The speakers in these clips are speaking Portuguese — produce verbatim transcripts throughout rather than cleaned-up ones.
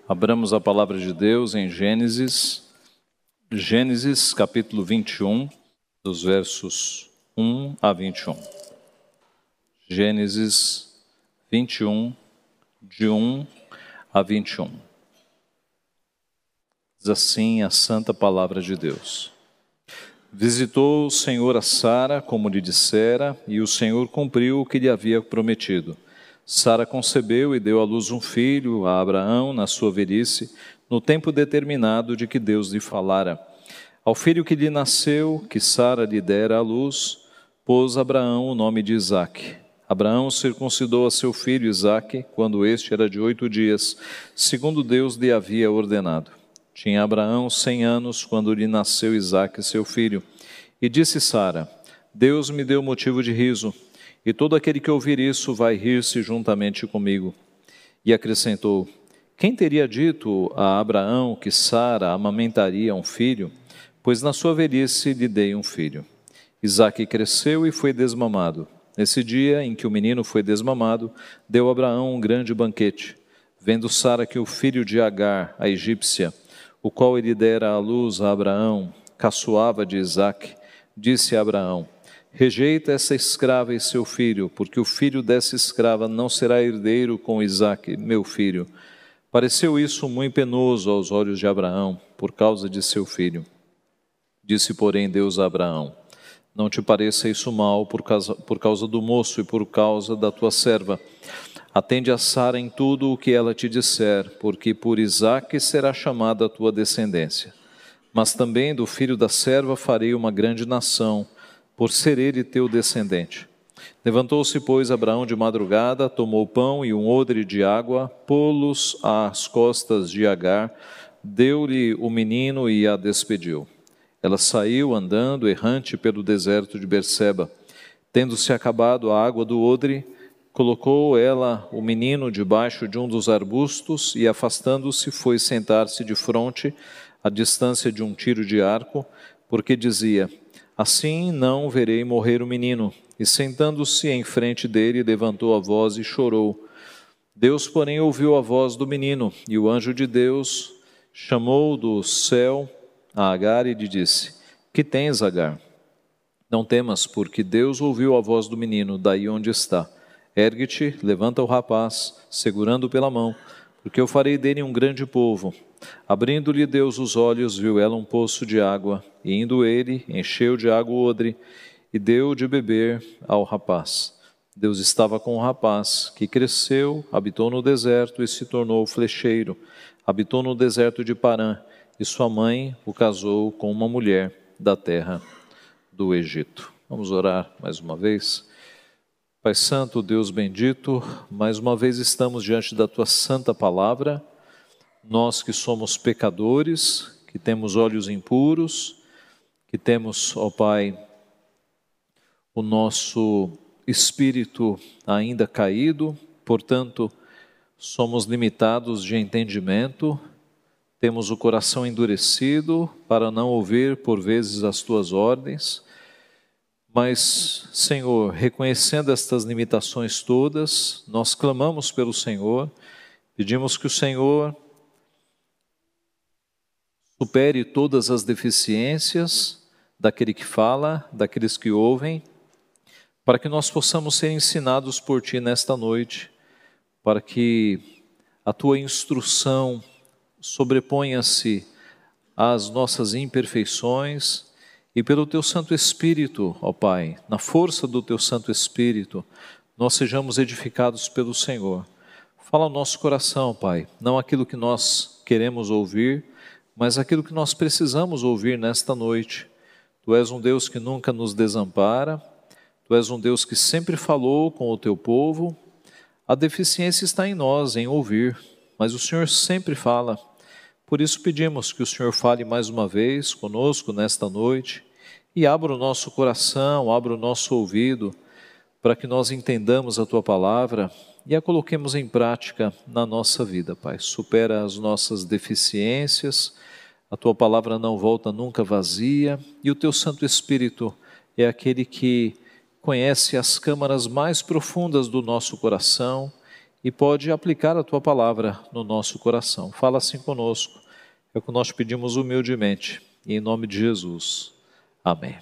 Abramos a palavra de Deus em Gênesis, Gênesis capítulo vinte e um, dos versos um a vinte e um. Gênesis vinte e um, de um a vinte e um. Diz assim a santa palavra de Deus. Visitou o Senhor a Sara, como lhe dissera, e o Senhor cumpriu o que lhe havia prometido. Sara concebeu e deu à luz um filho a Abraão na sua velhice, no tempo determinado de que Deus lhe falara. Ao filho que lhe nasceu, que Sara lhe dera à luz, pôs Abraão o nome de Isaque. Abraão circuncidou a seu filho Isaque, quando este era de oito dias, segundo Deus lhe havia ordenado. Tinha Abraão cem anos, quando lhe nasceu Isaque, seu filho. E disse Sara: Deus me deu motivo de riso, e todo aquele que ouvir isso vai rir-se juntamente comigo. E acrescentou: Quem teria dito a Abraão que Sara amamentaria um filho? Pois na sua velhice lhe dei um filho. Isaque cresceu e foi desmamado. Nesse dia em que o menino foi desmamado, deu Abraão um grande banquete. Vendo Sara que o filho de Agar, a egípcia, o qual ele dera à luz a Abraão, caçoava de Isaque, disse a Abraão: Rejeita essa escrava e seu filho, porque o filho dessa escrava não será herdeiro com Isaque, meu filho. Pareceu isso muito penoso aos olhos de Abraão, por causa de seu filho. Disse, porém, Deus a Abraão: Não te pareça isso mal por causa, por causa do moço e por causa da tua serva. Atende a Sara em tudo o que ela te disser, porque por Isaque será chamada a tua descendência. Mas também do filho da serva farei uma grande nação, por ser ele teu descendente. Levantou-se, pois, Abraão de madrugada, tomou pão e um odre de água, pô-los às costas de Agar, deu-lhe o menino e a despediu. Ela saiu andando errante pelo deserto de Berseba. Tendo-se acabado a água do odre, colocou ela o menino debaixo de um dos arbustos e, afastando-se, foi sentar-se de fronte, à distância de um tiro de arco, porque dizia: Assim não verei morrer o menino. E sentando-se em frente dele, levantou a voz e chorou. Deus, porém, ouviu a voz do menino, e o anjo de Deus chamou do céu a Agar e lhe disse: Que tens, Agar? Não temas, porque Deus ouviu a voz do menino, daí onde está. Ergue-te, levanta o rapaz, segurando-o pela mão, porque eu farei dele um grande povo. Abrindo-lhe Deus os olhos, viu ela um poço de água, e indo ele, encheu de água o odre, e deu de beber ao rapaz. Deus estava com o rapaz, que cresceu, habitou no deserto e se tornou flecheiro. Habitou no deserto de Parã, e sua mãe o casou com uma mulher da terra do Egito. Vamos orar mais uma vez. Pai Santo, Deus bendito, mais uma vez estamos diante da Tua santa palavra. Nós que somos pecadores, que temos olhos impuros, que temos, ó Pai, o nosso espírito ainda caído, portanto, somos limitados de entendimento, temos o coração endurecido para não ouvir por vezes as Tuas ordens, mas, Senhor, reconhecendo estas limitações todas, nós clamamos pelo Senhor, pedimos que o Senhor supere todas as deficiências daquele que fala, daqueles que ouvem, para que nós possamos ser ensinados por Ti nesta noite, para que a Tua instrução sobreponha-se às nossas imperfeições e pelo Teu Santo Espírito, ó Pai, na força do Teu Santo Espírito, nós sejamos edificados pelo Senhor. Fala ao nosso coração, Pai, não aquilo que nós queremos ouvir, mas aquilo que nós precisamos ouvir nesta noite. Tu és um Deus que nunca nos desampara, Tu és um Deus que sempre falou com o Teu povo. A deficiência está em nós, em ouvir, mas o Senhor sempre fala. Por isso pedimos que o Senhor fale mais uma vez conosco nesta noite e abra o nosso coração, abra o nosso ouvido, para que nós entendamos a Tua palavra e a coloquemos em prática na nossa vida, Pai. Supera as nossas deficiências, a Tua palavra não volta nunca vazia, e o Teu Santo Espírito é aquele que conhece as câmaras mais profundas do nosso coração e pode aplicar a Tua palavra no nosso coração. Fala assim conosco, é o que nós pedimos humildemente, e em nome de Jesus. Amém.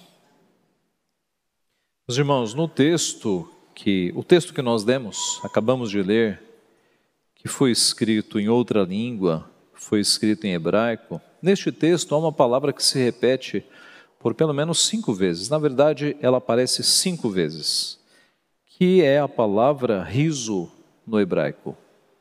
Meus irmãos, no texto que, o texto que nós demos, acabamos de ler, que foi escrito em outra língua, foi escrito em hebraico, neste texto há uma palavra que se repete por pelo menos cinco vezes. Na verdade, ela aparece cinco vezes, que é a palavra riso no hebraico.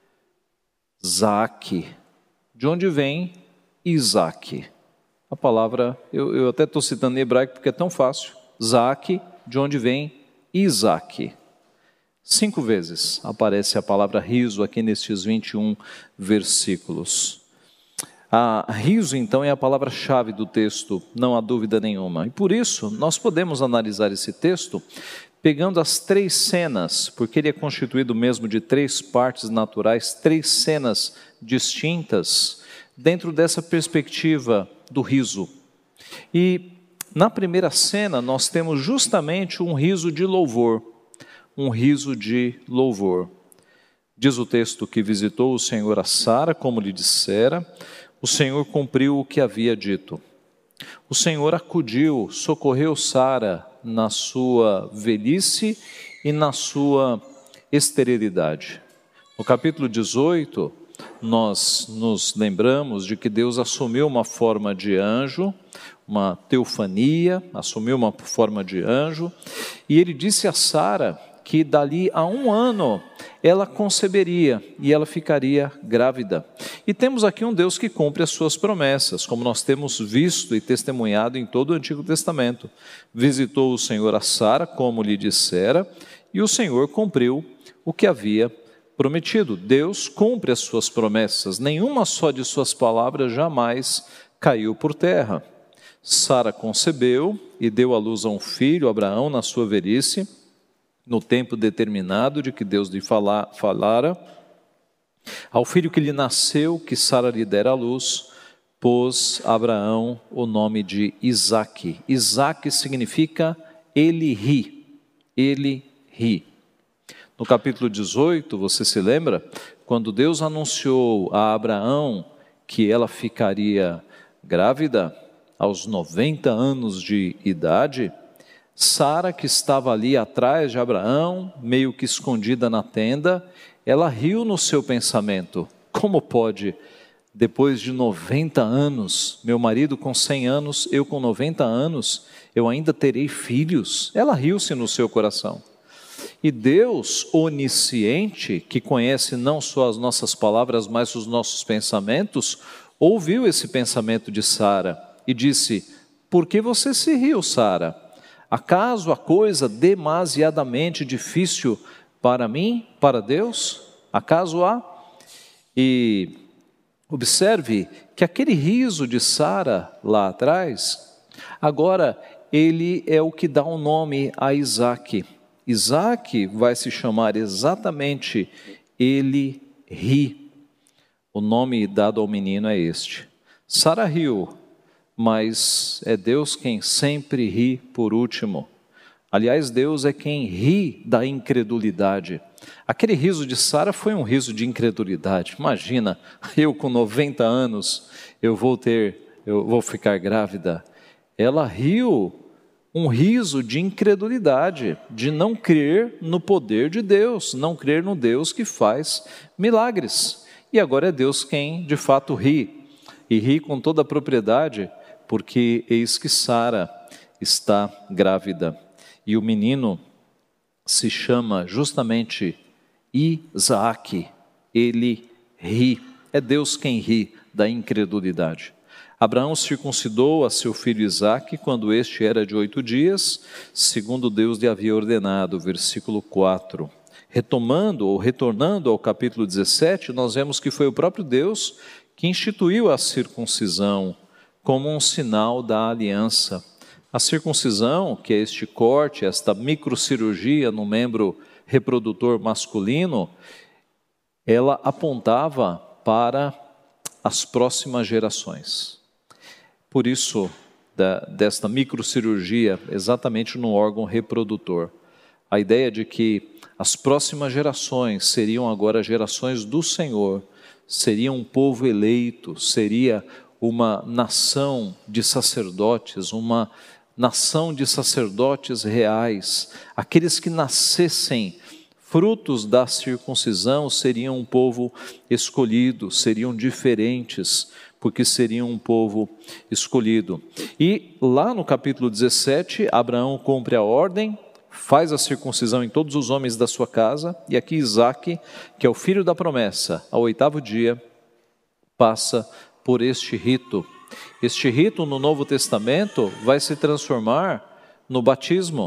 Zaque, de onde vem Isaac. A palavra, eu, eu até estou citando em hebraico porque é tão fácil. Zaque, de onde vem Isaac. Cinco vezes aparece a palavra riso aqui nestes vinte e um versículos. A riso, então, é a palavra-chave do texto, não há dúvida nenhuma. E por isso, nós podemos analisar esse texto pegando as três cenas, porque ele é constituído mesmo de três partes naturais, três cenas distintas, dentro dessa perspectiva do riso. E na primeira cena, nós temos justamente um riso de louvor, um riso de louvor. Diz o texto que visitou o Senhor a Sara, como lhe dissera, o Senhor cumpriu o que havia dito. O Senhor acudiu, socorreu Sara na sua velhice e na sua esterilidade. No capítulo dezoito, nós nos lembramos de que Deus assumiu uma forma de anjo, uma teofania, assumiu uma forma de anjo, e ele disse a Sara que dali a um ano ela conceberia e ela ficaria grávida. E temos aqui um Deus que cumpre as suas promessas, como nós temos visto e testemunhado em todo o Antigo Testamento. Visitou o Senhor a Sara, como lhe dissera, e o Senhor cumpriu o que havia prometido. Deus cumpre as suas promessas, nenhuma só de suas palavras jamais caiu por terra. Sara concebeu e deu à luz a um filho, Abraão, na sua velhice, no tempo determinado de que Deus lhe fala, falara. Ao filho que lhe nasceu, que Sara lhe dera à luz, pôs Abraão o nome de Isaque. Isaque significa ele ri, ele ri. No capítulo dezoito, você se lembra? Quando Deus anunciou a Abraão que ela ficaria grávida aos noventa anos de idade, Sara, que estava ali atrás de Abraão, meio que escondida na tenda, ela riu no seu pensamento. Como pode, depois de noventa anos, meu marido com cem anos, eu com noventa anos, eu ainda terei filhos? Ela riu-se no seu coração. E Deus, onisciente, que conhece não só as nossas palavras, mas os nossos pensamentos, ouviu esse pensamento de Sara e disse: por que você se riu, Sara? Acaso a coisa demasiadamente difícil para mim, para Deus? Acaso há? E observe que aquele riso de Sara lá atrás, agora ele é o que dá um nome a Isaque. Isaque vai se chamar exatamente ele ri. O nome dado ao menino é este. Sara riu, mas é Deus quem sempre ri por último. Aliás, Deus é quem ri da incredulidade. Aquele riso de Sara foi um riso de incredulidade. Imagina, eu com noventa anos, eu vou ter, eu vou ficar grávida. Ela riu um riso de incredulidade, de não crer no poder de Deus, não crer no Deus que faz milagres. E agora é Deus quem de fato ri, e ri com toda a propriedade, porque eis que Sara está grávida. E o menino se chama justamente Isaque, ele ri, é Deus quem ri da incredulidade. Abraão circuncidou a seu filho Isaque quando este era de oito dias, segundo Deus lhe havia ordenado, versículo quatro. Retomando ou retornando ao capítulo dezessete, nós vemos que foi o próprio Deus que instituiu a circuncisão como um sinal da aliança. A circuncisão, que é este corte, esta microcirurgia no membro reprodutor masculino, ela apontava para as próximas gerações. Por isso, da, desta microcirurgia, exatamente no órgão reprodutor. A ideia de que as próximas gerações seriam agora gerações do Senhor, seria um povo eleito, seria uma nação de sacerdotes, uma nação de sacerdotes reais. Aqueles que nascessem frutos da circuncisão seriam um povo escolhido, seriam diferentes, porque seriam um povo escolhido. E lá no capítulo dezessete, Abraão cumpre a ordem, faz a circuncisão em todos os homens da sua casa, e aqui Isaque, que é o filho da promessa, ao oitavo dia, passa por este rito. Este rito no Novo Testamento vai se transformar no batismo.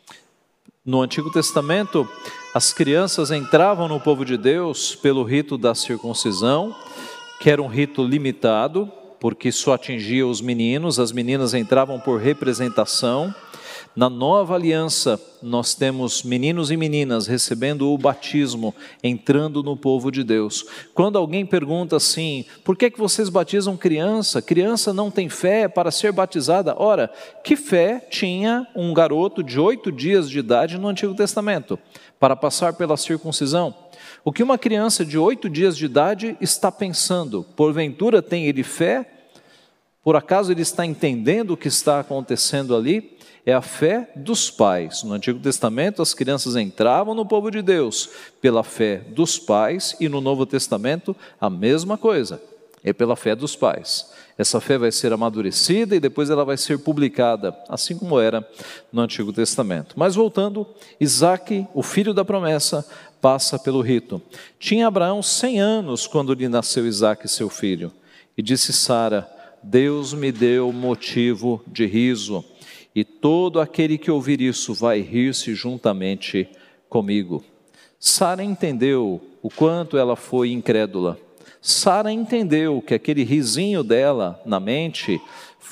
No Antigo Testamento, as crianças entravam no povo de Deus pelo rito da circuncisão, que era um rito limitado, porque só atingia os meninos, as meninas entravam por representação. Na nova aliança, nós temos meninos e meninas recebendo o batismo, entrando no povo de Deus. Quando alguém pergunta assim, por que, que vocês batizam criança? Criança não tem fé para ser batizada. Ora, que fé tinha um garoto de oito dias de idade no Antigo Testamento para passar pela circuncisão? O que uma criança de oito dias de idade está pensando? Porventura tem ele fé? Por acaso ele está entendendo o que está acontecendo ali? É a fé dos pais. No Antigo Testamento, as crianças entravam no povo de Deus pela fé dos pais, e no Novo Testamento, a mesma coisa, é pela fé dos pais. Essa fé vai ser amadurecida e depois ela vai ser publicada, assim como era no Antigo Testamento. Mas voltando, Isaque, o filho da promessa, passa pelo rito. Tinha Abraão cem anos quando lhe nasceu Isaque, seu filho, e disse Sara, Deus me deu motivo de riso, e todo aquele que ouvir isso vai rir-se juntamente comigo. Sara entendeu o quanto ela foi incrédula. Sara entendeu que aquele risinho dela na mente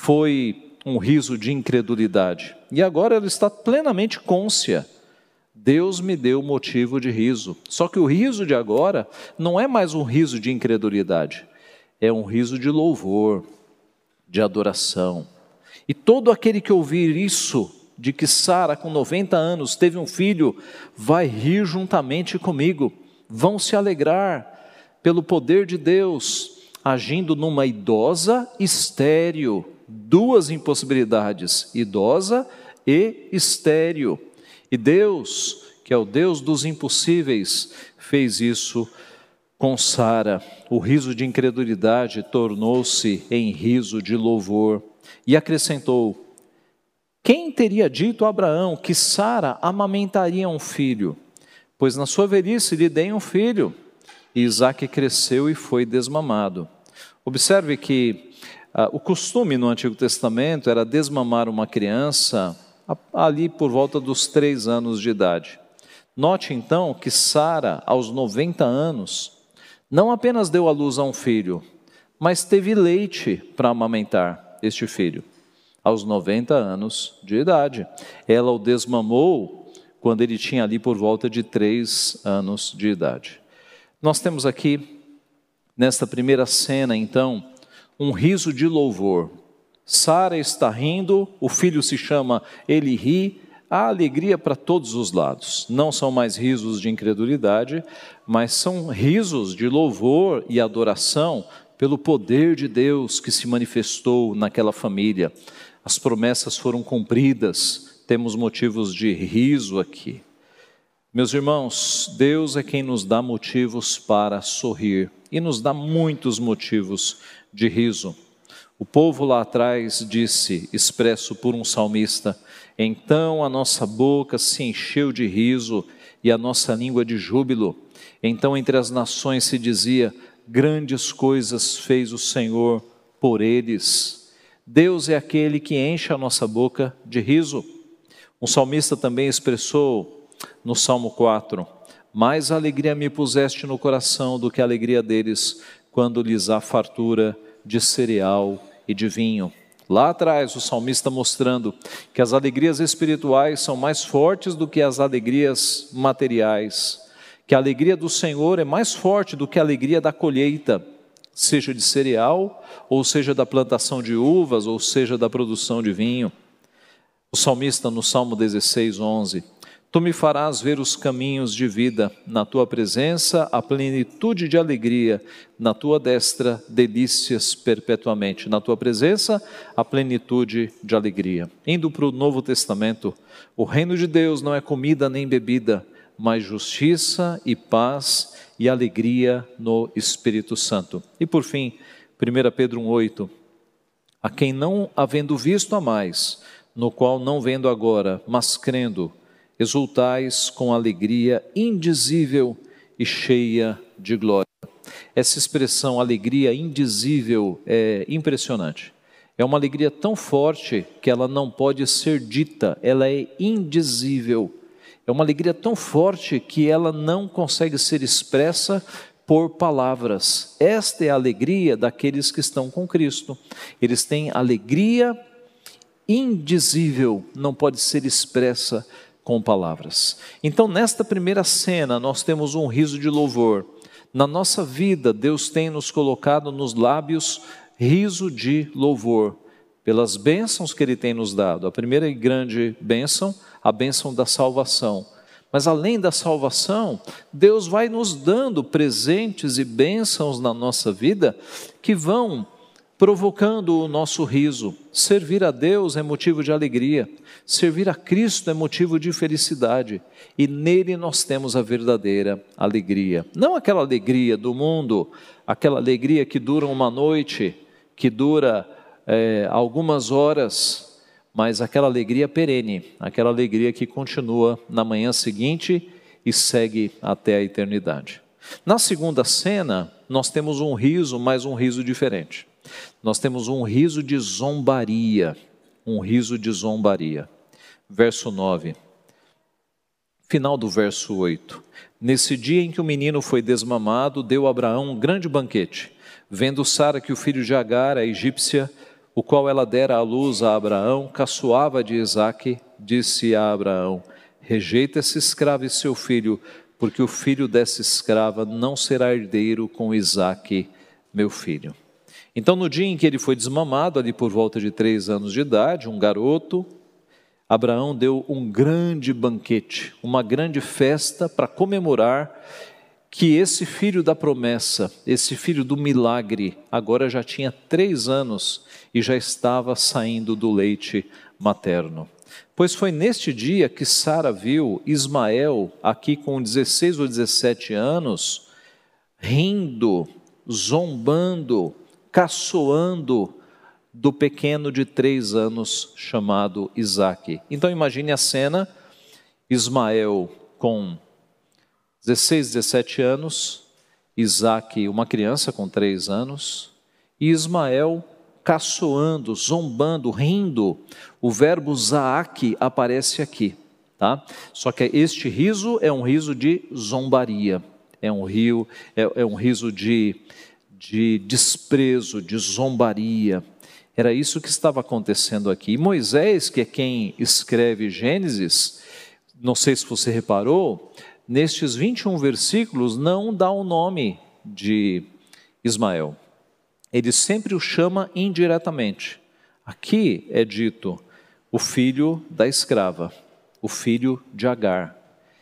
foi um riso de incredulidade. E agora ela está plenamente cônscia. Deus me deu motivo de riso. Só que o riso de agora não é mais um riso de incredulidade. É um riso de louvor, de adoração. E todo aquele que ouvir isso, de que Sara com noventa anos teve um filho, vai rir juntamente comigo, vão se alegrar pelo poder de Deus, agindo numa idosa estéril, duas impossibilidades, idosa e estéril. E Deus, que é o Deus dos impossíveis, fez isso com Sara. O riso de incredulidade tornou-se em riso de louvor. E acrescentou, quem teria dito a Abraão que Sara amamentaria um filho? Pois na sua velhice lhe dei um filho. E Isaque cresceu e foi desmamado. Observe que ah, o costume no Antigo Testamento era desmamar uma criança ali por volta dos três anos de idade. Note então que Sara, aos noventa anos, não apenas deu à luz a um filho, mas teve leite para amamentar este filho, aos noventa anos de idade. Ela o desmamou quando ele tinha ali por volta de três anos de idade. Nós temos aqui, nesta primeira cena então, um riso de louvor. Sara está rindo, o filho se chama Ele ri, há alegria para todos os lados. Não são mais risos de incredulidade, mas são risos de louvor e adoração pelo poder de Deus que se manifestou naquela família. As promessas foram cumpridas, temos motivos de riso aqui. Meus irmãos, Deus é quem nos dá motivos para sorrir e nos dá muitos motivos de riso. O povo lá atrás disse, expresso por um salmista, então a nossa boca se encheu de riso e a nossa língua de júbilo. Então entre as nações se dizia, grandes coisas fez o Senhor por eles. Deus é aquele que enche a nossa boca de riso. Um salmista também expressou no Salmo quatro, mais alegria me puseste no coração do que a alegria deles, quando lhes há fartura de cereal e de vinho. Lá atrás o salmista mostrando que as alegrias espirituais são mais fortes do que as alegrias materiais, que a alegria do Senhor é mais forte do que a alegria da colheita, seja de cereal, ou seja da plantação de uvas, ou seja da produção de vinho. O salmista no Salmo dezesseis, onze, Tu me farás ver os caminhos de vida, na tua presença a plenitude de alegria, na tua destra delícias perpetuamente. Na tua presença a plenitude de alegria. Indo para o Novo Testamento, o reino de Deus não é comida nem bebida, mas justiça e paz e alegria no Espírito Santo. E por fim, primeira Pedro um, oito, a quem não havendo visto a mais, no qual não vendo agora, mas crendo, exultais com alegria indizível e cheia de glória. Essa expressão alegria indizível é impressionante. É uma alegria tão forte que ela não pode ser dita, ela é indizível. É uma alegria tão forte que ela não consegue ser expressa por palavras. Esta é a alegria daqueles que estão com Cristo. Eles têm alegria indizível, não pode ser expressa com palavras. Então, nesta primeira cena, nós temos um riso de louvor. Na nossa vida, Deus tem nos colocado nos lábios riso de louvor, pelas bênçãos que Ele tem nos dado. A primeira e grande bênção, a bênção da salvação. Mas além da salvação, Deus vai nos dando presentes e bênçãos na nossa vida que vão provocando o nosso riso. Servir a Deus é motivo de alegria, servir a Cristo é motivo de felicidade, e nele nós temos a verdadeira alegria. Não aquela alegria do mundo, aquela alegria que dura uma noite, que dura é, algumas horas, mas aquela alegria perene, aquela alegria que continua na manhã seguinte e segue até a eternidade. Na segunda cena, nós temos um riso, mas um riso diferente. Nós temos um riso de zombaria, um riso de zombaria. Verso nove, final do verso oito. Nesse dia em que o menino foi desmamado, deu Abraão um grande banquete. Vendo Sara que o filho de Agar, a egípcia, o qual ela dera à luz a Abraão, caçoava de Isaque, disse a Abraão: rejeita essa escrava e seu filho, porque o filho dessa escrava não será herdeiro com Isaque, meu filho. Então, no dia em que ele foi desmamado, ali por volta de três anos de idade, um garoto, Abraão deu um grande banquete, uma grande festa para comemorar que esse filho da promessa, esse filho do milagre, agora já tinha três anos e já estava saindo do leite materno. Pois foi neste dia que Sara viu Ismael, aqui com dezesseis ou dezessete anos, rindo, zombando, caçoando do pequeno de três anos chamado Isaque. Então imagine a cena, Ismael com dezesseis, dezessete anos, Isaque uma criança com três anos, e Ismael caçoando, zombando, rindo. O verbo zaque aparece aqui, tá? Só que este riso é um riso de zombaria, é um, rio, é, é um riso de... de desprezo, de zombaria. Era isso que estava acontecendo aqui. E Moisés, que é quem escreve Gênesis, não sei se você reparou, nestes vinte e um versículos não dá o nome de Ismael. Ele sempre o chama indiretamente. Aqui é dito o filho da escrava, o filho de Agar.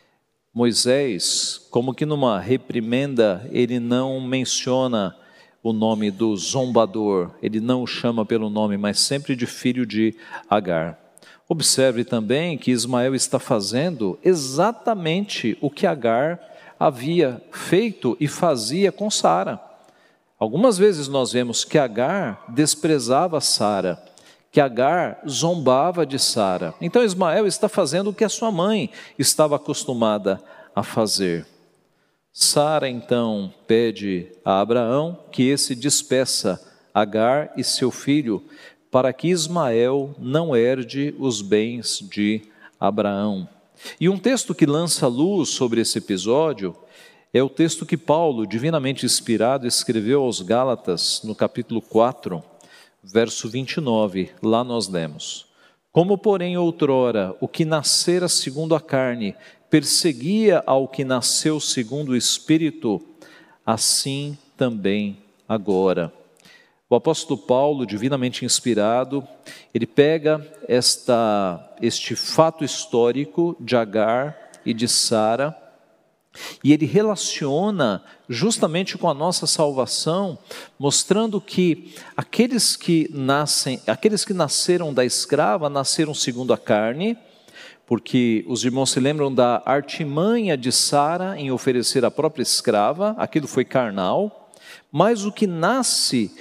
Moisés, como que numa reprimenda, ele não menciona o nome do zombador, ele não o chama pelo nome, mas sempre de filho de Agar. Observe também que Ismael está fazendo exatamente o que Agar havia feito e fazia com Sara. Algumas vezes nós vemos que Agar desprezava Sara, que Agar zombava de Sara. Então Ismael está fazendo o que a sua mãe estava acostumada a fazer. Sara então pede a Abraão que esse despeça Agar e seu filho, para que Ismael não herde os bens de Abraão. E um texto que lança luz sobre esse episódio é o texto que Paulo, divinamente inspirado, escreveu aos Gálatas, no capítulo quatro, verso vinte e nove. Lá nós lemos: como porém outrora o que nascera segundo a carne perseguia ao que nasceu segundo o Espírito, assim também agora O apóstolo Paulo, divinamente inspirado, ele pega esta, este fato histórico de Agar e de Sara, e ele relaciona justamente com a nossa salvação, mostrando que aqueles que nascem, aqueles que nasceram da escrava, nasceram segundo a carne, porque os irmãos se lembram da artimanha de Sara em oferecer a própria escrava, aquilo foi carnal, mas o que nasce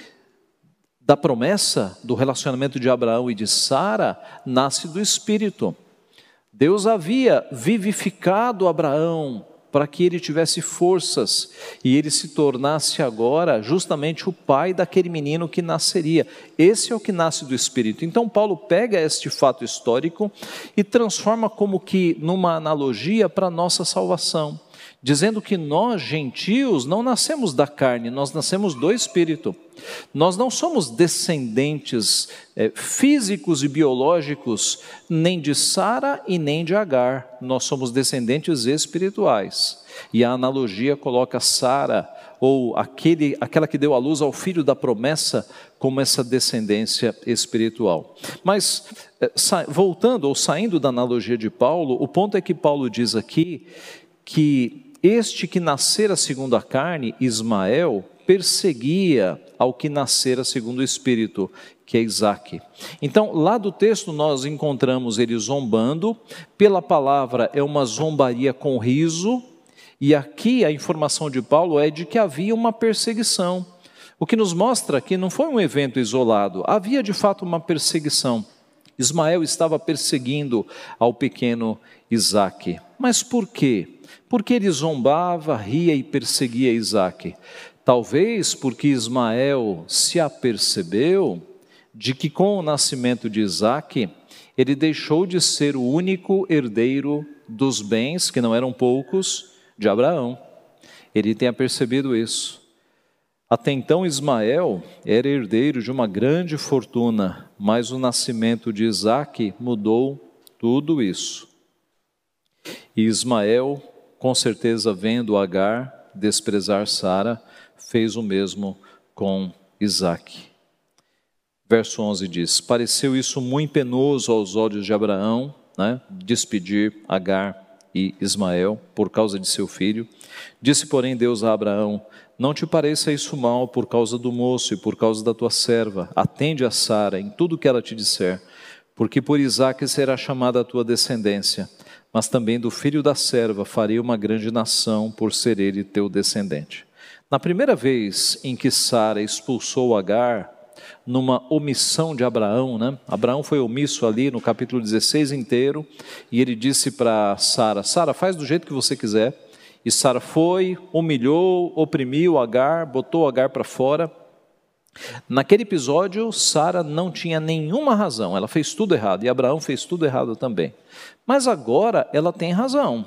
da promessa, do relacionamento de Abraão e de Sara, nasce do Espírito. Deus havia vivificado Abraão para que ele tivesse forças e ele se tornasse agora justamente o pai daquele menino que nasceria. Esse é o que nasce do Espírito. Então Paulo pega este fato histórico e transforma como que numa analogia para a nossa salvação, dizendo que nós, gentios, não nascemos da carne, nós nascemos do Espírito. Nós não somos descendentes é, físicos e biológicos nem de Sara e nem de Agar, nós somos descendentes espirituais. E a analogia coloca Sara, ou aquele, aquela que deu à luz ao filho da promessa, como essa descendência espiritual. Mas, voltando ou saindo da analogia de Paulo, o ponto é que Paulo diz aqui que este que nascera segundo a carne, Ismael, perseguia ao que nascera segundo o Espírito, que é Isaque. Então, lá do texto nós encontramos ele zombando, pela palavra é uma zombaria com riso, e aqui a informação de Paulo é de que havia uma perseguição, o que nos mostra que não foi um evento isolado, havia de fato uma perseguição. Ismael estava perseguindo ao pequeno Isaque. Mas por quê? Porque ele zombava, ria e perseguia Isaque. Talvez porque Ismael se apercebeu de que com o nascimento de Isaque, ele deixou de ser o único herdeiro dos bens, que não eram poucos, de Abraão. Ele tenha percebido isso. Até então Ismael era herdeiro de uma grande fortuna, mas o nascimento de Isaque mudou tudo isso. E Ismael, com certeza vendo Agar desprezar Sara, fez o mesmo com Isaque. Verso onze diz: pareceu isso muito penoso aos olhos de Abraão, né, despedir Agar e Ismael por causa de seu filho. Disse, porém, Deus a Abraão: não te pareça isso mal por causa do moço e por causa da tua serva. Atende a Sara em tudo que ela te disser, porque por Isaque será chamada a tua descendência, mas também do filho da serva farei uma grande nação, por ser ele teu descendente. Na primeira vez em que Sara expulsou Agar, numa omissão de Abraão, né? Abraão foi omisso ali no capítulo dezesseis inteiro, e ele disse para Sara: Sara, faz do jeito que você quiser. E Sara foi, humilhou, oprimiu Agar, botou Agar para fora. Naquele episódio, Sara não tinha nenhuma razão, ela fez tudo errado, e Abraão fez tudo errado também. Mas agora ela tem razão.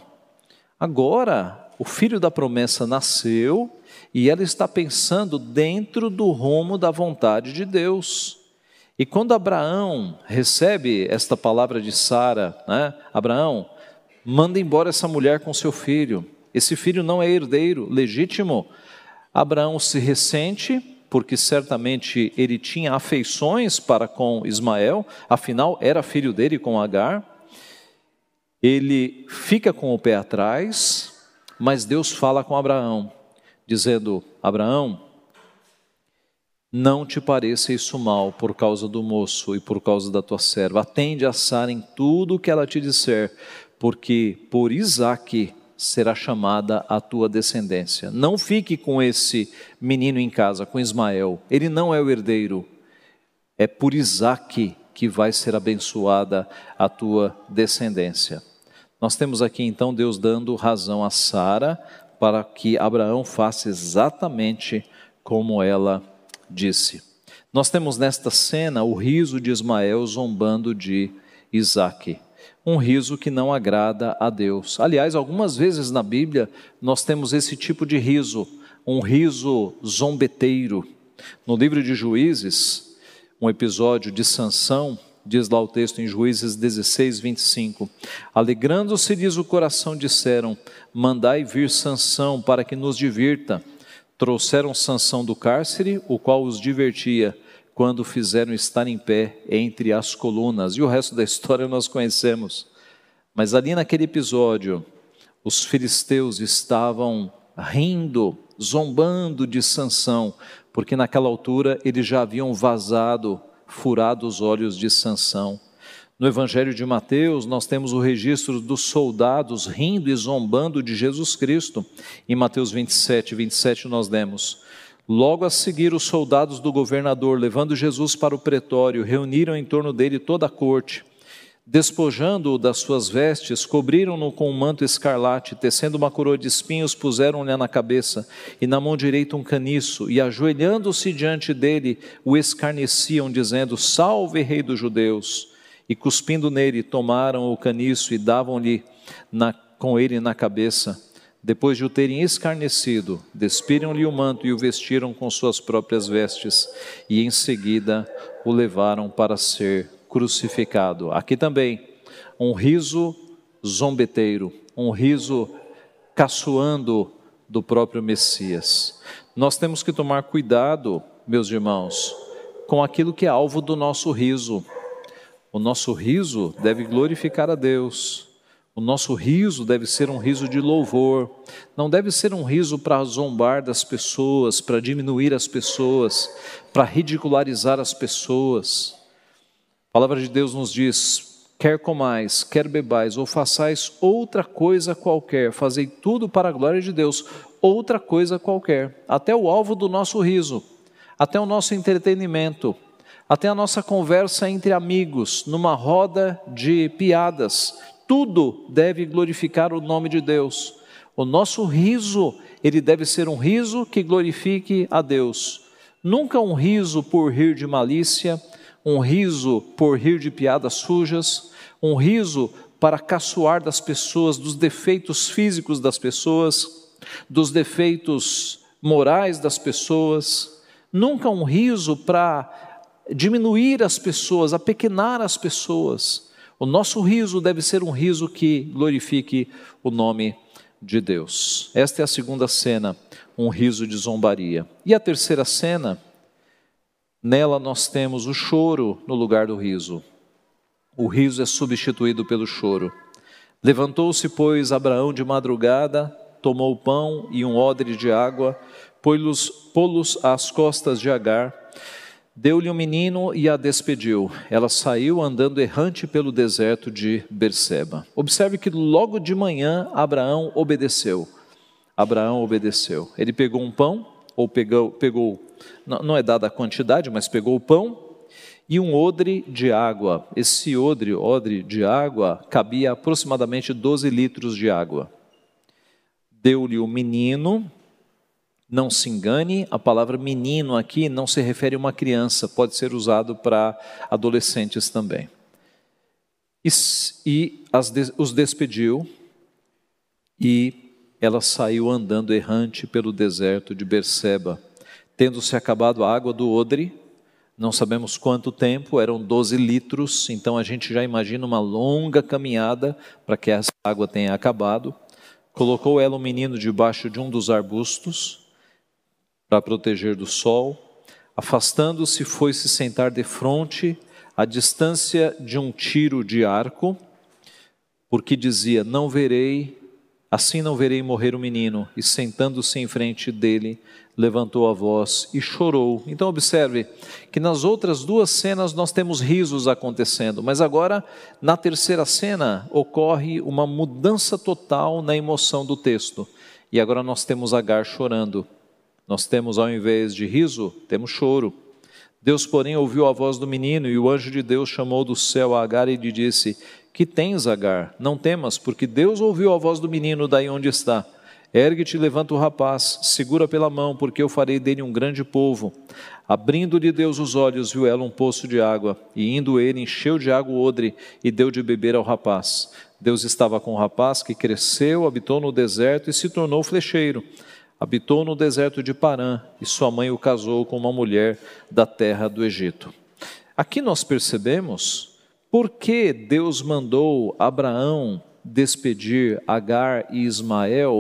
Agora o filho da promessa nasceu, e ela está pensando dentro do rumo da vontade de Deus. E quando Abraão recebe esta palavra de Sara, né? Abraão, manda embora essa mulher com seu filho, esse filho não é herdeiro legítimo. Abraão se ressente, porque certamente ele tinha afeições para com Ismael, afinal era filho dele com Agar. Ele fica com o pé atrás, mas Deus fala com Abraão, dizendo: Abraão, não te pareça isso mal por causa do moço e por causa da tua serva. Atende a Sara em tudo o que ela te disser, porque por Isaque será chamada a tua descendência. Não fique com esse menino em casa, com Ismael. Ele não é o herdeiro. É por Isaque que vai ser abençoada a tua descendência. Nós temos aqui então Deus dando razão a Sara, para que Abraão faça exatamente como ela disse. Nós temos nesta cena o riso de Ismael zombando de Isaque. Um riso que não agrada a Deus. Aliás, algumas vezes na Bíblia nós temos esse tipo de riso, um riso zombeteiro. No livro de Juízes, um episódio de Sansão, diz lá o texto em Juízes dezesseis, vinte e cinco, alegrando-se-lhes o coração, disseram: mandai vir Sansão para que nos divirta. Trouxeram Sansão do cárcere, o qual os divertia, quando o fizeram estar em pé entre as colunas. E o resto da história nós conhecemos. Mas ali naquele episódio, os filisteus estavam rindo, zombando de Sansão, porque naquela altura eles já haviam vazado, furado os olhos de Sansão. No Evangelho de Mateus, nós temos o registro dos soldados rindo e zombando de Jesus Cristo. Em Mateus vinte e sete, vinte e sete nós lemos: logo a seguir os soldados do governador, levando Jesus para o pretório, reuniram em torno dele toda a corte. Despojando-o das suas vestes, cobriram-no com um manto escarlate, tecendo uma coroa de espinhos, puseram-lhe na cabeça, e na mão direita um caniço, e ajoelhando-se diante dele, o escarneciam, dizendo: salve, rei dos judeus! E cuspindo nele, tomaram o caniço e davam-lhe na, com ele na cabeça. Depois de o terem escarnecido, despiram-lhe o manto e o vestiram com suas próprias vestes, e em seguida o levaram para ser crucificado. Aqui também, um riso zombeteiro, um riso caçoando do próprio Messias. Nós temos que tomar cuidado, meus irmãos, com aquilo que é alvo do nosso riso. O nosso riso deve glorificar a Deus. O nosso riso deve ser um riso de louvor. Não deve ser um riso para zombar das pessoas, para diminuir as pessoas, para ridicularizar as pessoas. A palavra de Deus nos diz: quer comais, quer bebais, ou façais outra coisa qualquer, fazei tudo para a glória de Deus, outra coisa qualquer. Até o alvo do nosso riso, até o nosso entretenimento, até a nossa conversa entre amigos, numa roda de piadas, tudo deve glorificar o nome de Deus. O nosso riso, ele deve ser um riso que glorifique a Deus. Nunca um riso por rir de malícia, um riso por rir de piadas sujas, um riso para caçoar das pessoas, dos defeitos físicos das pessoas, dos defeitos morais das pessoas. Nunca um riso para diminuir as pessoas, apequenar as pessoas. O nosso riso deve ser um riso que glorifique o nome de Deus. Esta é a segunda cena, um riso de zombaria. E a terceira cena, nela nós temos o choro no lugar do riso. O riso é substituído pelo choro. Levantou-se, pois, Abraão de madrugada, tomou o pão e um odre de água, pô-los, pô-los às costas de Agar, deu-lhe um menino e a despediu. Ela saiu andando errante pelo deserto de Berseba. Observe que logo de manhã Abraão obedeceu. Abraão obedeceu. Ele pegou um pão, ou pegou, pegou não, não é dada a quantidade, mas pegou o pão e um odre de água. Esse odre, odre de água, cabia aproximadamente doze litros de água. Deu-lhe o menino. Não se engane, a palavra menino aqui não se refere a uma criança, pode ser usado para adolescentes também. E, e as, os despediu, e ela saiu andando errante pelo deserto de Berseba. Tendo-se acabado a água do odre, não sabemos quanto tempo, eram doze litros, então a gente já imagina uma longa caminhada para que essa água tenha acabado. Colocou ela o menino debaixo de um dos arbustos, para proteger do sol. Afastando-se, foi se sentar defronte, à distância de um tiro de arco, porque dizia: não verei, assim não verei morrer o menino. E sentando-se em frente dele, levantou a voz e chorou. Então observe que nas outras duas cenas nós temos risos acontecendo, mas agora na terceira cena ocorre uma mudança total na emoção do texto. E agora nós temos Agar chorando. Nós temos, ao invés de riso, temos choro. Deus, porém, ouviu a voz do menino, e o anjo de Deus chamou do céu a Agar e lhe disse: que tens, Agar? Não temas, porque Deus ouviu a voz do menino daí onde está. Ergue-te e levanta o rapaz, segura pela mão, porque eu farei dele um grande povo. Abrindo-lhe Deus os olhos, viu ela um poço de água, e indo ele, encheu de água o odre, e deu de beber ao rapaz. Deus estava com o rapaz, que cresceu, habitou no deserto e se tornou flecheiro. Habitou no deserto de Parã, e sua mãe o casou com uma mulher da terra do Egito. Aqui nós percebemos por que Deus mandou Abraão despedir Agar e Ismael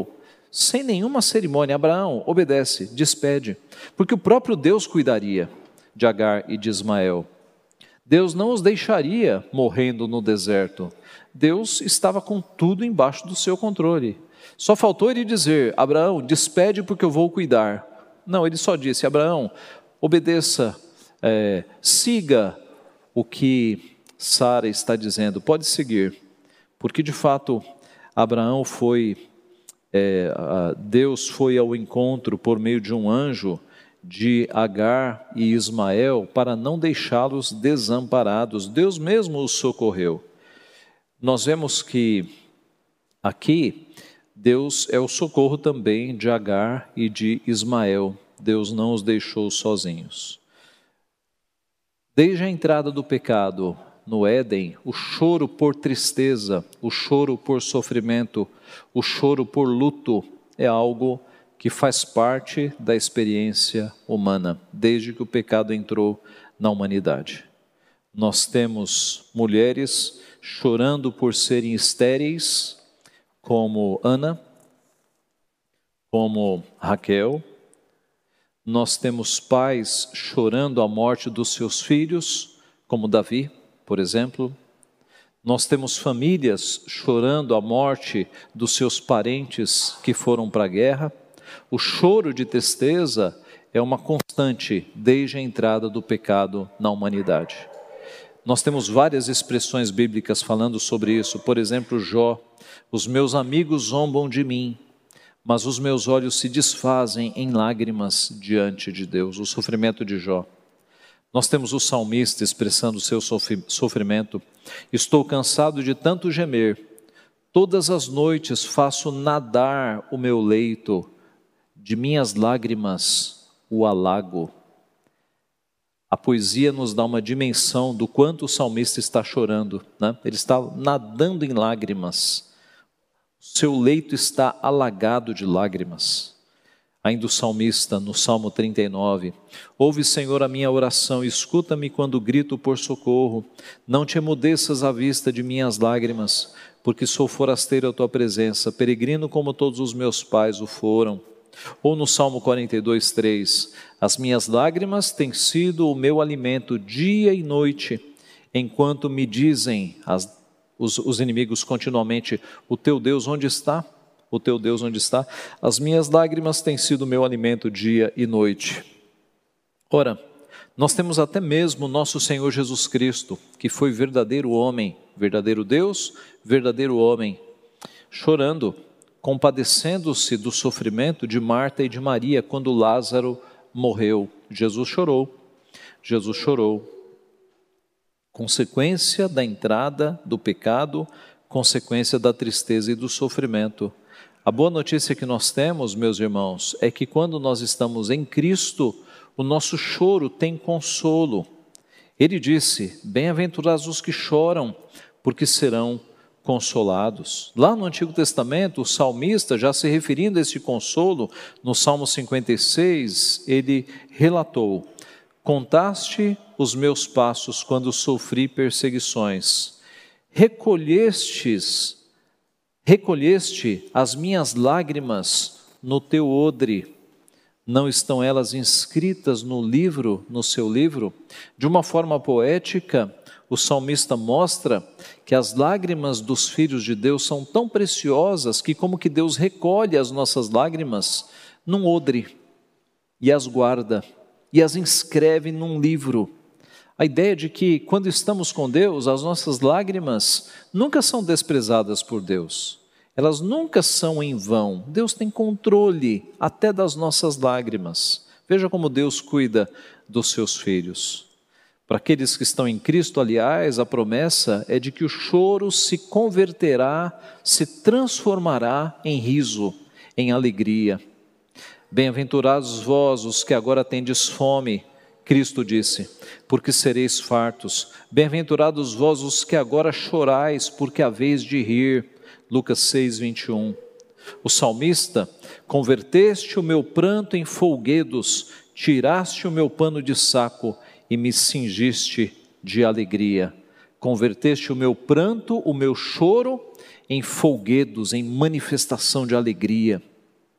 sem nenhuma cerimônia. Abraão, obedece, despede, porque o próprio Deus cuidaria de Agar e de Ismael. Deus não os deixaria morrendo no deserto. Deus estava com tudo embaixo do seu controle. Só faltou ele dizer: Abraão, despede porque eu vou cuidar. Não, ele só disse: Abraão, obedeça, é, siga o que Sara está dizendo, pode seguir. Porque de fato Abraão foi, é, Deus foi ao encontro por meio de um anjo de Agar e Ismael para não deixá-los desamparados. Deus mesmo os socorreu. Nós vemos que aqui Deus é o socorro também de Agar e de Ismael. Deus não os deixou sozinhos. Desde a entrada do pecado no Éden, o choro por tristeza, o choro por sofrimento, o choro por luto é algo que faz parte da experiência humana, desde que o pecado entrou na humanidade. Nós temos mulheres chorando por serem estéreis, como Ana, como Raquel. Nós temos pais chorando a morte dos seus filhos, como Davi, por exemplo. Nós temos famílias chorando a morte dos seus parentes que foram para a guerra. O choro de tristeza é uma constante desde a entrada do pecado na humanidade. Nós temos várias expressões bíblicas falando sobre isso. Por exemplo, Jó: os meus amigos zombam de mim, mas os meus olhos se desfazem em lágrimas diante de Deus. O sofrimento de Jó. Nós temos o salmista expressando o seu sofrimento: estou cansado de tanto gemer, todas as noites faço nadar o meu leito, de minhas lágrimas o alago. A poesia nos dá uma dimensão do quanto o salmista está chorando, né? Ele está nadando em lágrimas, seu leito está alagado de lágrimas. Ainda o salmista, no Salmo trinta e nove, ouve, Senhor, a minha oração, escuta-me quando grito por socorro, não te emudeças à vista de minhas lágrimas, porque sou forasteiro à tua presença, peregrino como todos os meus pais o foram. Ou no Salmo quarenta e dois, três, as minhas lágrimas têm sido o meu alimento dia e noite, enquanto me dizem as, os, os inimigos continuamente: o teu Deus onde está? O teu Deus onde está? As minhas lágrimas têm sido o meu alimento dia e noite. Ora, nós temos até mesmo nosso Senhor Jesus Cristo, que foi verdadeiro homem, verdadeiro Deus, verdadeiro homem, chorando, compadecendo-se do sofrimento de Marta e de Maria quando Lázaro morreu. Jesus chorou, Jesus chorou. Consequência da entrada do pecado, consequência da tristeza e do sofrimento. A boa notícia que nós temos, meus irmãos, é que quando nós estamos em Cristo, o nosso choro tem consolo. Ele disse: bem-aventurados os que choram, porque serão consolados. Lá no Antigo Testamento, o salmista, já se referindo a esse consolo, no Salmo cinquenta e seis, ele relatou: contaste os meus passos quando sofri perseguições, recolhestes, recolheste as minhas lágrimas no teu odre, não estão elas inscritas no livro, no seu livro? De uma forma poética, o salmista mostra que as lágrimas dos filhos de Deus são tão preciosas que como que Deus recolhe as nossas lágrimas num odre e as guarda e as inscreve num livro. A ideia de que quando estamos com Deus, as nossas lágrimas nunca são desprezadas por Deus. Elas nunca são em vão. Deus tem controle até das nossas lágrimas. Veja como Deus cuida dos seus filhos. Para aqueles que estão em Cristo, aliás, a promessa é de que o choro se converterá, se transformará em riso, em alegria. Bem-aventurados vós, os que agora tendes fome, Cristo disse, porque sereis fartos. Bem-aventurados vós, os que agora chorais, porque haveis de rir. Lucas seis, vinte e um. O salmista: converteste o meu pranto em folguedos, tiraste o meu pano de saco e me cingiste de alegria. Converteste o meu pranto, o meu choro, em folguedos, em manifestação de alegria.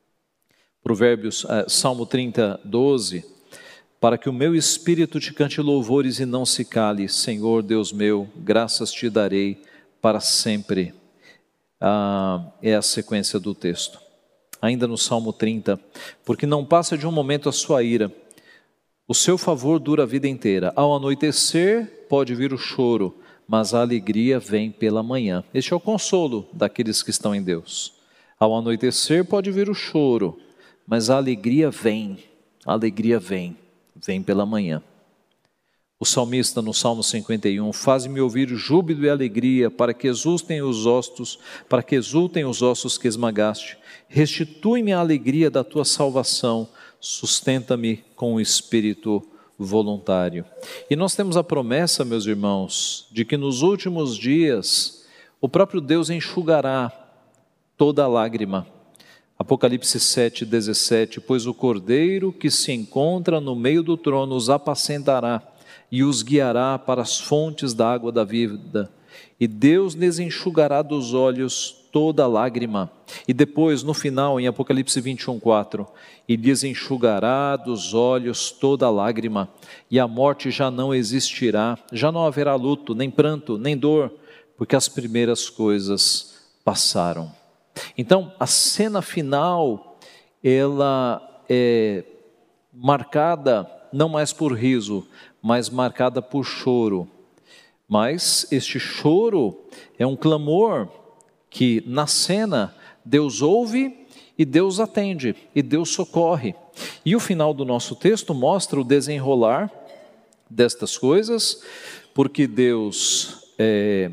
Provérbios, eh, Salmo trinta, doze, para que o meu espírito te cante louvores e não se cale, Senhor Deus meu, graças te darei para sempre. Ah, é a sequência do texto. Ainda no Salmo trinta, porque não passa de um momento a sua ira, o seu favor dura a vida inteira. Ao anoitecer pode vir o choro, mas a alegria vem pela manhã. Este é o consolo daqueles que estão em Deus. Ao anoitecer pode vir o choro, mas a alegria vem, a alegria vem, vem pela manhã. O salmista no Salmo cinquenta e um, faz-me ouvir júbilo e alegria, para que exultem os ossos, para que exultem os ossos que esmagaste. Restitui-me a alegria da tua salvação, sustenta-me com o espírito voluntário. E nós temos a promessa, meus irmãos, de que nos últimos dias o próprio Deus enxugará toda a lágrima. Apocalipse sete, dezessete, pois o Cordeiro que se encontra no meio do trono os apacentará e os guiará para as fontes da água da vida, e Deus lhes enxugará dos olhos toda lágrima. E depois, no final, em Apocalipse vinte e um, quatro, e lhes enxugará dos olhos toda lágrima, e a morte já não existirá, já não haverá luto, nem pranto, nem dor, porque as primeiras coisas passaram. Então, a cena final, ela é marcada não mais por riso, mas marcada por choro. Mas este choro é um clamor que na cena Deus ouve e Deus atende, e Deus socorre. E o final do nosso texto mostra o desenrolar destas coisas, porque Deus, é,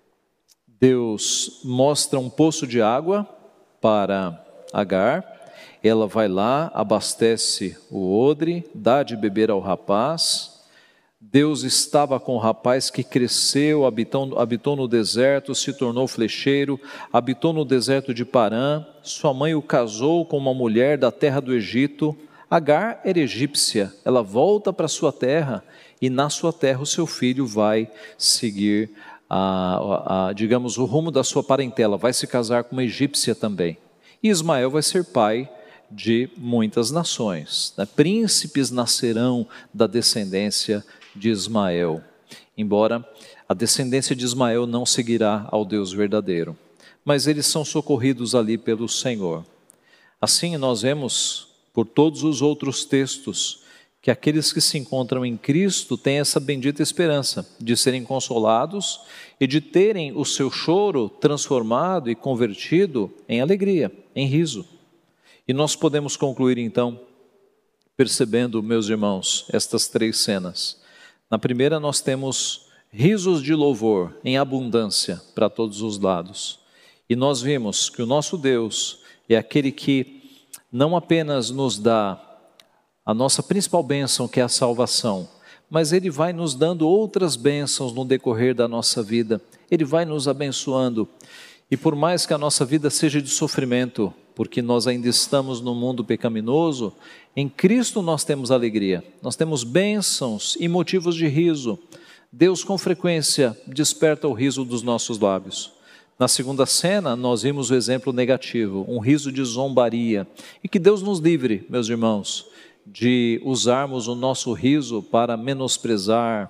Deus mostra um poço de água para Agar, ela vai lá, abastece o odre, dá de beber ao rapaz. Deus estava com o rapaz que cresceu, habitou, habitou no deserto, se tornou flecheiro, habitou no deserto de Parã. Sua mãe o casou com uma mulher da terra do Egito. Agar era egípcia, ela volta para sua terra e na sua terra o seu filho vai seguir, a, a, a, digamos, o rumo da sua parentela, vai se casar com uma egípcia também. E Ismael vai ser pai de muitas nações, né? Príncipes nascerão da descendência de Ismael, embora a descendência de Ismael não seguirá ao Deus verdadeiro, mas eles são socorridos ali pelo Senhor. Assim nós vemos por todos os outros textos que aqueles que se encontram em Cristo têm essa bendita esperança de serem consolados e de terem o seu choro transformado e convertido em alegria, em riso. E nós podemos concluir então, percebendo, meus irmãos, estas três cenas. Na primeira nós temos risos de louvor em abundância para todos os lados. E nós vimos que o nosso Deus é aquele que não apenas nos dá a nossa principal bênção, que é a salvação, mas Ele vai nos dando outras bênçãos no decorrer da nossa vida. Ele vai nos abençoando. E por mais que a nossa vida seja de sofrimento, porque nós ainda estamos no mundo pecaminoso, em Cristo nós temos alegria, nós temos bênçãos e motivos de riso. Deus com frequência desperta o riso dos nossos lábios. Na segunda cena nós vimos o exemplo negativo, um riso de zombaria. E que Deus nos livre, meus irmãos, de usarmos o nosso riso para menosprezar,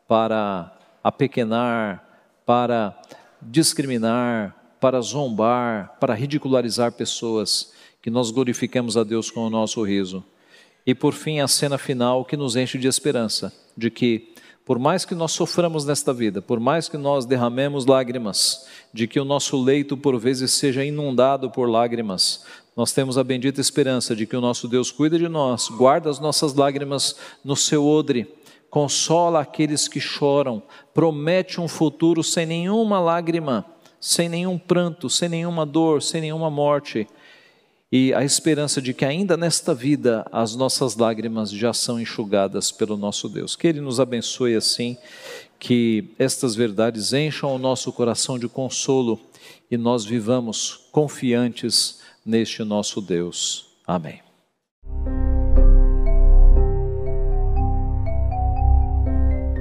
para apequenar, para discriminar, para zombar, para ridicularizar pessoas, que nós glorifiquemos a Deus com o nosso riso. E por fim a cena final que nos enche de esperança, de que por mais que nós soframos nesta vida, por mais que nós derramemos lágrimas, de que o nosso leito por vezes seja inundado por lágrimas, nós temos a bendita esperança de que o nosso Deus cuida de nós, guarda as nossas lágrimas no seu odre, consola aqueles que choram, promete um futuro sem nenhuma lágrima, sem nenhum pranto, sem nenhuma dor, sem nenhuma morte, e a esperança de que ainda nesta vida as nossas lágrimas já são enxugadas pelo nosso Deus. Que Ele nos abençoe assim, que estas verdades encham o nosso coração de consolo e nós vivamos confiantes neste nosso Deus. Amém.